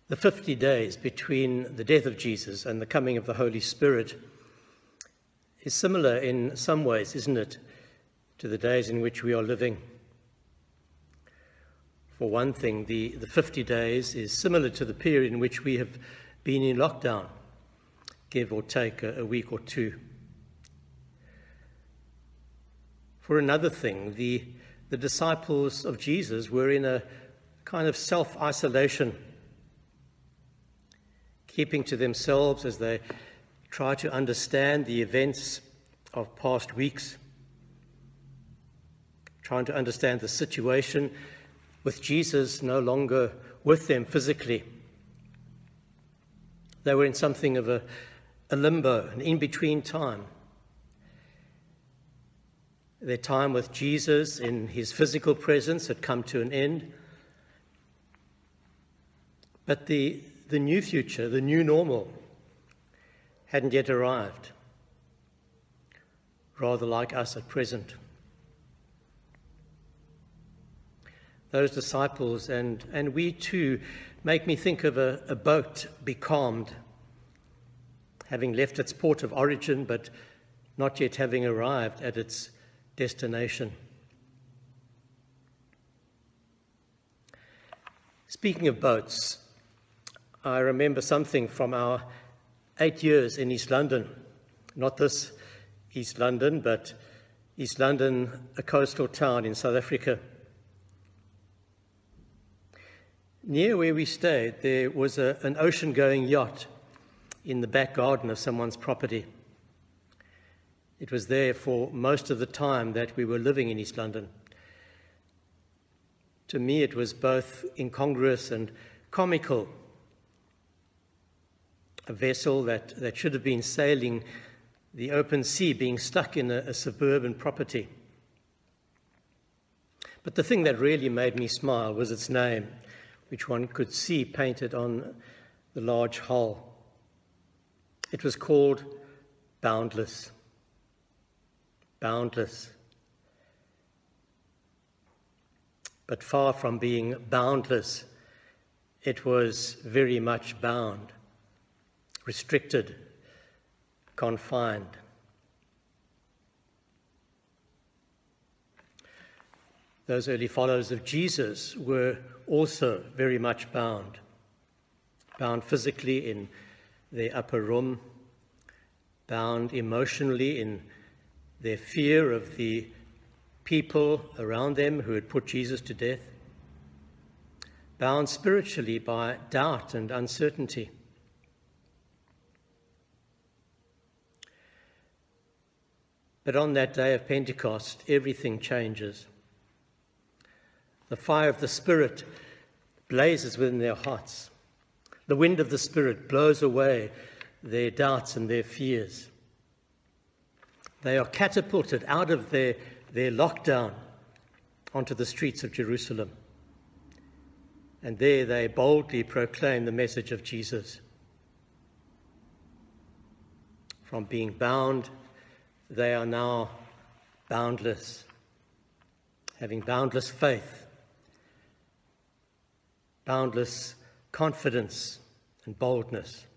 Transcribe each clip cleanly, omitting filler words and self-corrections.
The 50 days between the death of Jesus and the coming of the Holy Spirit is similar in some ways, isn't it, to the days in which we are living. For one thing, the 50 days is similar to the period in which we have been in lockdown, give or take a week or two. For another thing, the disciples of Jesus were in a kind of self-isolation, keeping to themselves as they try to understand the events of past weeks, trying to understand the situation with Jesus no longer with them physically. They were in something of a limbo, an in-between time. Their time with Jesus in his physical presence had come to an end. But the new future, the new normal, hadn't yet arrived, rather like us at present. Those disciples and we too make me think of a boat becalmed, having left its port of origin but not yet having arrived at its destination. Speaking of boats, I remember something from our 8 years in East London. Not this East London, but East London, a coastal town in South Africa. Near where we stayed, there was an ocean-going yacht in the back garden of someone's property. It was there for most of the time that we were living in East London. To me, it was both incongruous and comical. A vessel that should have been sailing the open sea being stuck in a suburban property. But the thing that really made me smile was its name, which one could see painted on the large hull. It was called Boundless. Boundless. But far from being boundless, it was very much bound, restricted, confined. Those early followers of Jesus were also very much bound physically in their upper room, bound emotionally in their fear of the people around them who had put Jesus to death, bound spiritually by doubt and uncertainty. But on that day of Pentecost, everything changes. The fire of the Spirit blazes within their hearts. The wind of the Spirit blows away their doubts and their fears. They are catapulted out of their lockdown onto the streets of Jerusalem. And there they boldly proclaim the message of Jesus. From being bound, they are now boundless, having boundless faith, boundless confidence and boldness.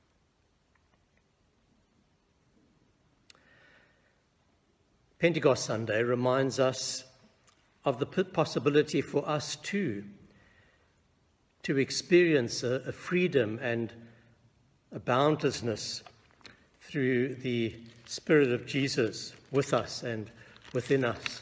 Pentecost Sunday reminds us of the possibility for us too to experience a freedom and a boundlessness through the Spirit of Jesus with us and within us.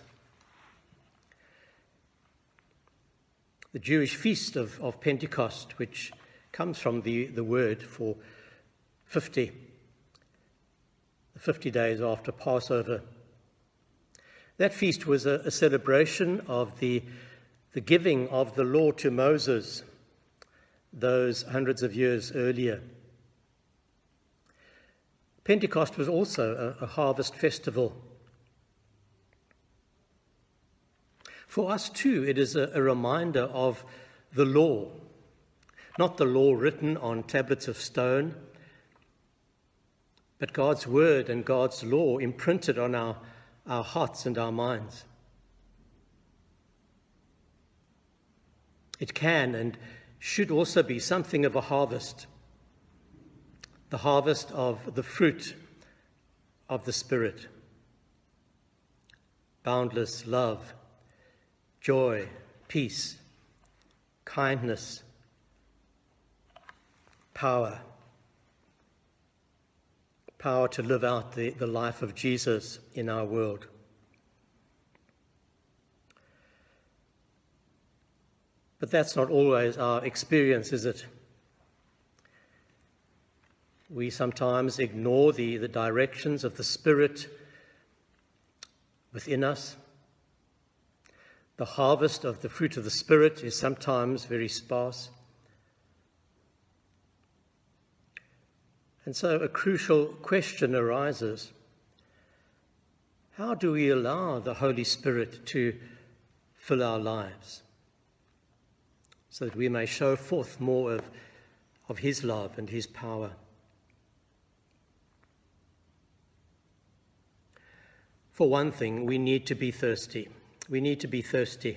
The Jewish feast of Pentecost, which comes from the word for 50, the 50 days after Passover. That feast was a celebration of the giving of the law to Moses, those hundreds of years earlier. Pentecost was also a harvest festival. For us too, it is a reminder of the law, not the law written on tablets of stone, but God's word and God's law imprinted on our hearts and our minds. It can and should also be something of a harvest, the harvest of the fruit of the Spirit. Boundless love, joy, peace, kindness, power to live out the life of Jesus in our world. But that's not always our experience, is it? We sometimes ignore the directions of the Spirit within us. The harvest of the fruit of the Spirit is sometimes very sparse. And so a crucial question arises. How do we allow the Holy Spirit to fill our lives so that we may show forth more of his love and his power? For one thing, we need to be thirsty. We need to be thirsty.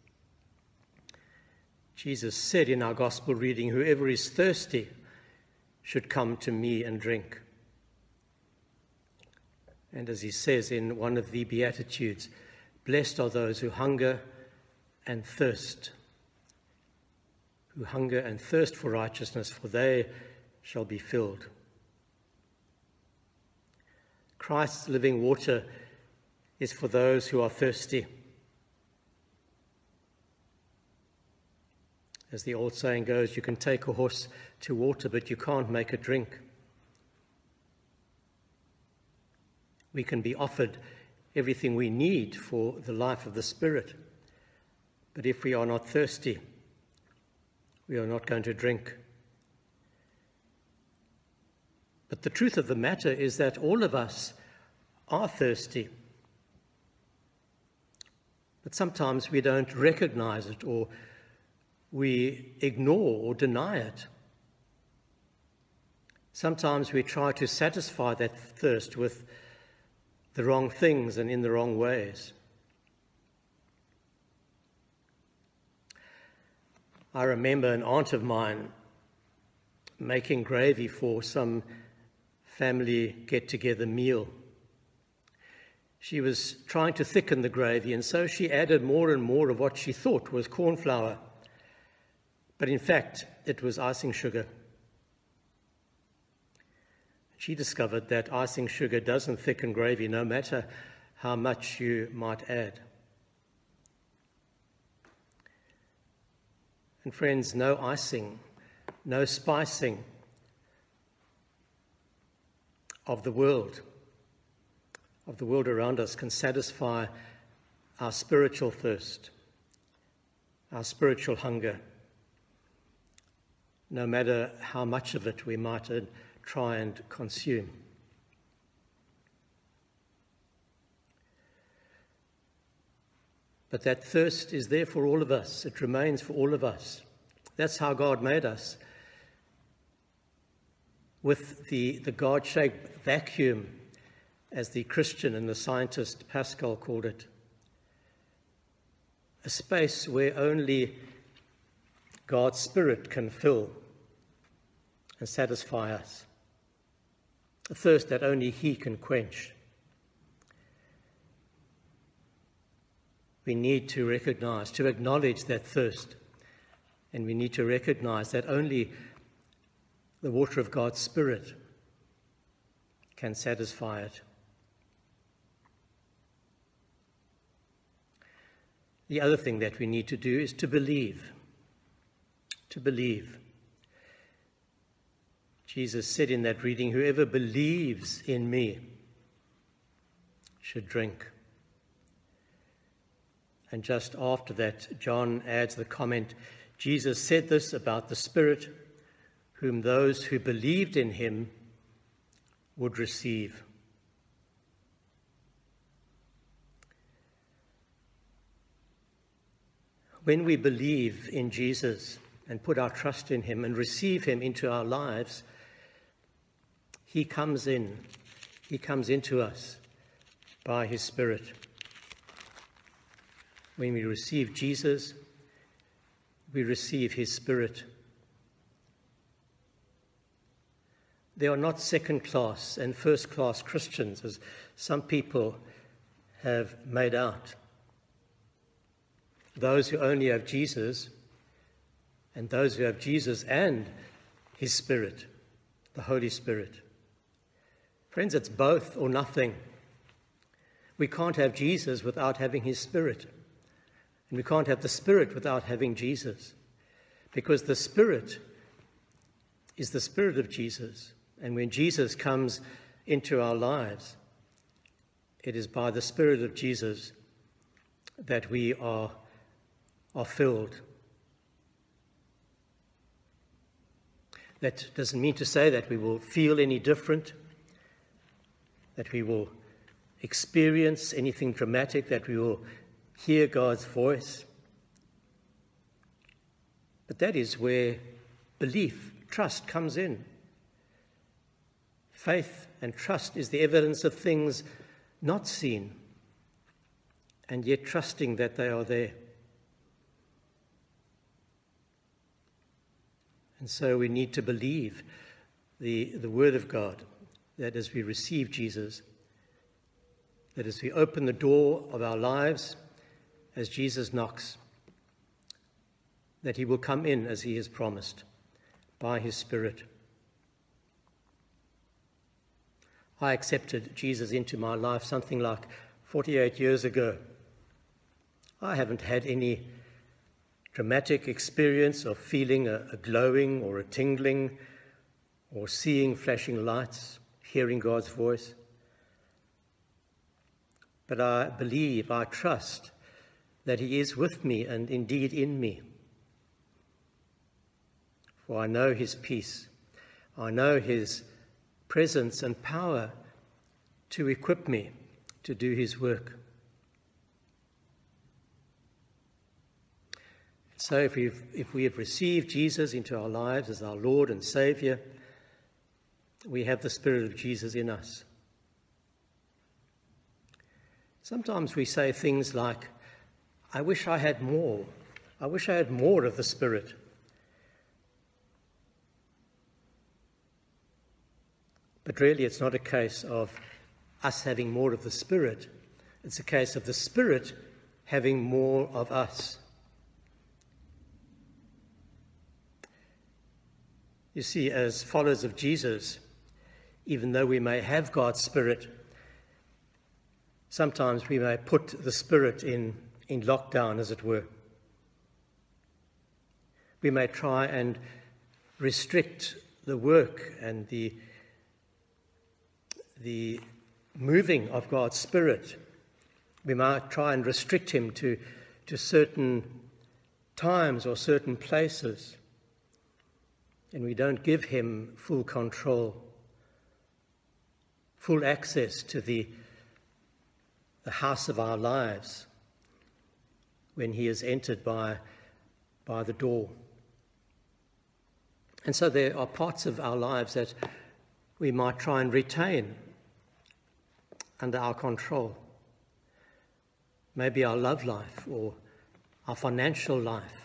Jesus said in our gospel reading, "Whoever is thirsty should come to me and drink." And as he says in one of the Beatitudes, "Blessed are those who hunger and thirst for righteousness, for they shall be filled." Christ's living water is for those who are thirsty. As the old saying goes, you can take a horse to water, but you can't make it drink. We can be offered everything we need for the life of the Spirit, but if we are not thirsty, we are not going to drink. But the truth of the matter is that all of us are thirsty. But sometimes we don't recognize it, or we ignore or deny it. Sometimes we try to satisfy that thirst with the wrong things and in the wrong ways. I remember an aunt of mine making gravy for some family get-together meal. She was trying to thicken the gravy, and so she added more and more of what she thought was corn flour. But in fact, it was icing sugar. She discovered that icing sugar doesn't thicken gravy, no matter how much you might add. And friends, no icing, no spicing of the world around us can satisfy our spiritual thirst, our spiritual hunger, no matter how much of it we might try and consume. But that thirst is there for all of us. It remains for all of us. That's how God made us. With the God-shaped vacuum, as the Christian and the scientist Pascal called it. A space where only God's Spirit can fill and satisfy us. A thirst that only he can quench. We need to recognize, to acknowledge that thirst. And we need to recognize that only the water of God's Spirit can satisfy it. The other thing that we need to do is to believe. To believe. Jesus said in that reading, "Whoever believes in me should drink." And just after that, John adds the comment, Jesus said this about the Spirit, whom those who believed in him would receive. When we believe in Jesus and put our trust in him and receive him into our lives, he comes into us by his Spirit. When we receive Jesus, we receive his Spirit. They are not second-class and first-class Christians, as some people have made out. Those who only have Jesus, and those who have Jesus and his Spirit, the Holy Spirit. Friends, it's both or nothing. We can't have Jesus without having his Spirit. And we can't have the Spirit without having Jesus. Because the Spirit is the Spirit of Jesus. And when Jesus comes into our lives, it is by the Spirit of Jesus that we are filled. That doesn't mean to say that we will feel any different, that we will experience anything dramatic, that we will hear God's voice. But that is where belief, trust comes in. Faith and trust is the evidence of things not seen, and yet trusting that they are there. And so we need to believe the Word of God, that as we receive Jesus, that as we open the door of our lives, as Jesus knocks, that he will come in as he has promised by his Spirit. I accepted Jesus into my life something like 48 years ago. I haven't had any dramatic experience of feeling a glowing or a tingling or seeing flashing lights, hearing God's voice. But I believe, I trust that he is with me and indeed in me. For I know his peace. I know his presence and power to equip me to do his work. So if we have received Jesus into our lives as our Lord and Saviour, we have the Spirit of Jesus in us. Sometimes we say things like, I wish I had more. I wish I had more of the Spirit. But really, it's not a case of us having more of the Spirit. It's a case of the Spirit having more of us. You see, as followers of Jesus, even though we may have God's Spirit, sometimes we may put the Spirit in lockdown, as it were. We may try and restrict the work and the moving of God's Spirit. We might try and restrict him to certain times or certain places, and we don't give him full control, full access to the house of our lives when he is entered by the door. And so there are parts of our lives that we might try and retain under our control. Maybe our love life or our financial life.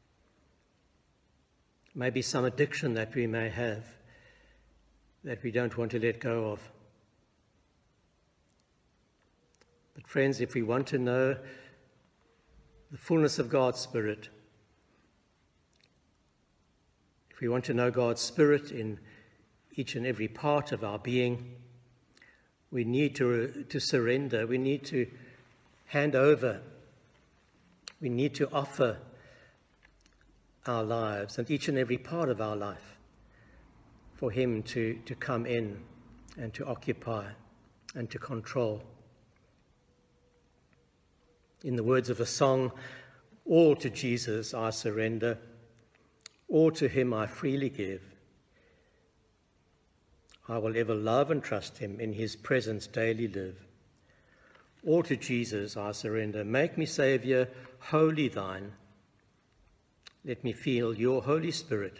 Maybe some addiction that we may have that we don't want to let go of. But friends, if we want to know the fullness of God's Spirit, if we want to know God's Spirit in each and every part of our being, we need to surrender. We need to hand over. We need to offer our lives and each and every part of our life for him to come in and to occupy and to control. In the words of a song, all to Jesus I surrender, all to him I freely give. I will ever love and trust him, in his presence daily live. All to Jesus I surrender, make me Saviour, wholly thine. Let me feel your Holy Spirit.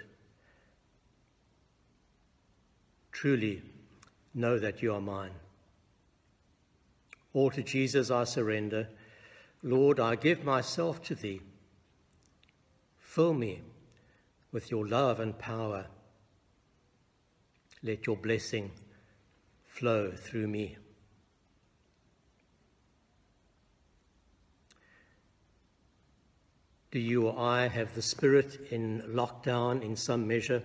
Truly know that you are mine. All to Jesus I surrender. Lord, I give myself to thee. Fill me with your love and power. let your blessing flow through me. Do you or I have the Spirit in lockdown in some measure,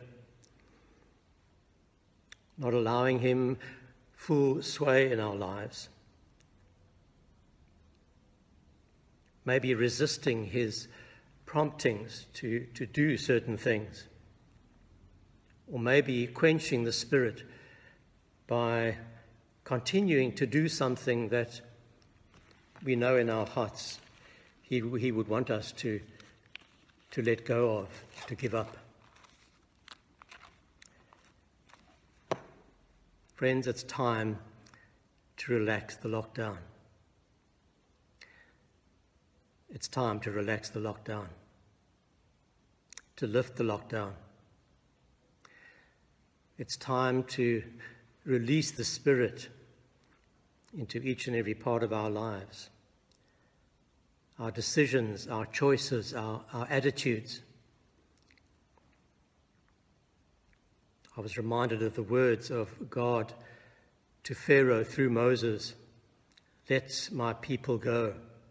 not allowing him full sway in our lives? Maybe resisting his promptings to do certain things, or maybe quenching the Spirit by continuing to do something that we know in our hearts he would want us to let go of, to give up. Friends, it's time to relax the lockdown. It's time to relax the lockdown, to lift the lockdown. It's time to release the Spirit into each and every part of our lives. Our decisions, our choices, our attitudes. I was reminded of the words of God to Pharaoh through Moses, "Let my people go."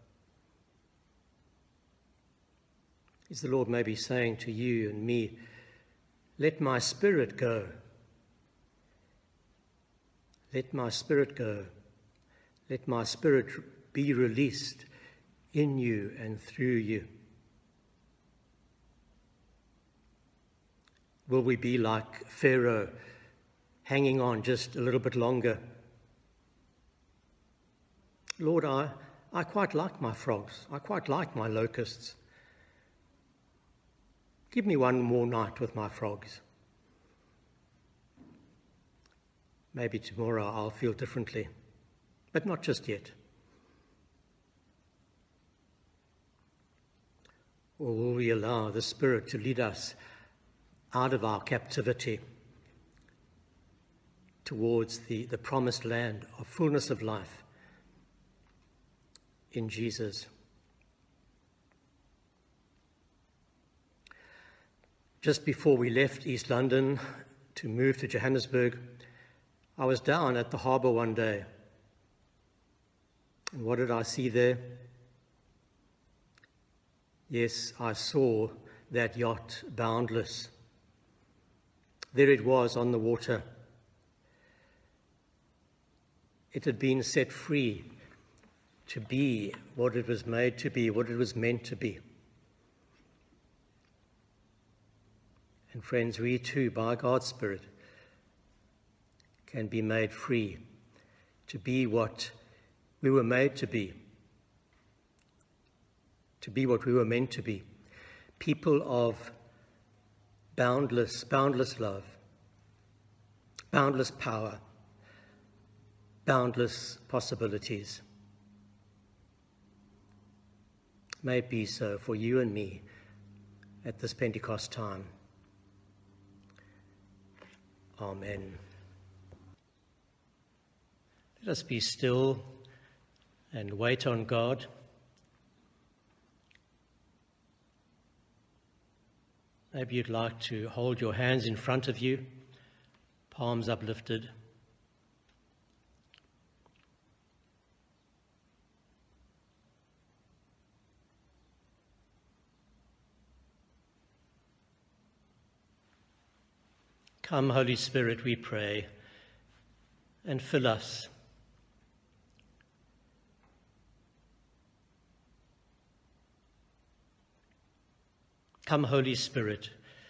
Is the Lord maybe saying to you and me, "Let my Spirit go. Let my Spirit go. Let my Spirit be released in you and through you." Will we be like Pharaoh, hanging on just a little bit longer? Lord, I quite like my frogs. I quite like my locusts. Give me one more night with my frogs. Maybe tomorrow I'll feel differently, but not just yet. Or will we allow the Spirit to lead us out of our captivity towards the promised land of fullness of life in Jesus? Just before we left East London to move to Johannesburg, I was down at the harbour one day. And what did I see there? Yes, I saw that yacht, Boundless. There it was on the water. It had been set free to be what it was made to be, what it was meant to be. And friends, we too, by God's Spirit, can be made free to be what we were made to be what we were meant to be, people of boundless love, boundless power, boundless possibilities. May it be so for you and me at this Pentecost time. Amen. Let us be still and wait on God. Maybe you'd like to hold your hands in front of you, palms uplifted. Come, Holy Spirit, we pray, and fill us. Come, Holy Spirit,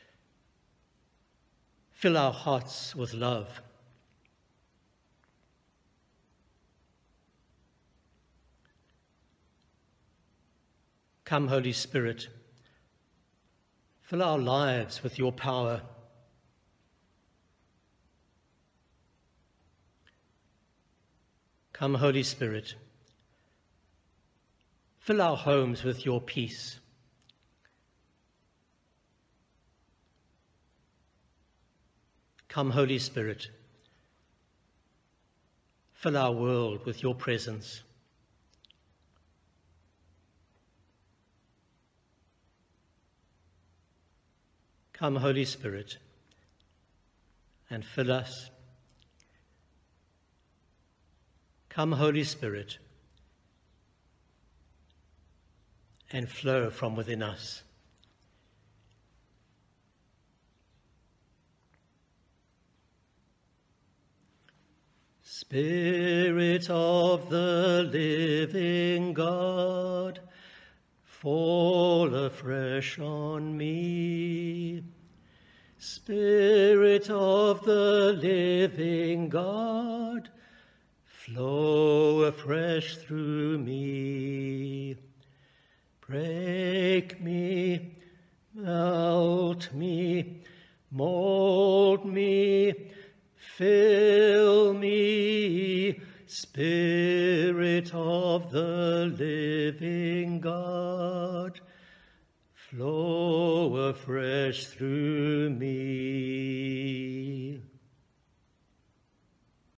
fill our hearts with love. Come, Holy Spirit, fill our lives with your power. Come, Holy Spirit, fill our homes with your peace. Come, Holy Spirit, fill our world with your presence. Come, Holy Spirit, and fill us Come, Holy Spirit, and flow from within us. Spirit of the living God, fall afresh on me. Spirit of the living God, flow afresh through me. Break me, melt me, mold me, fill me, Spirit of the living God, flow afresh through me.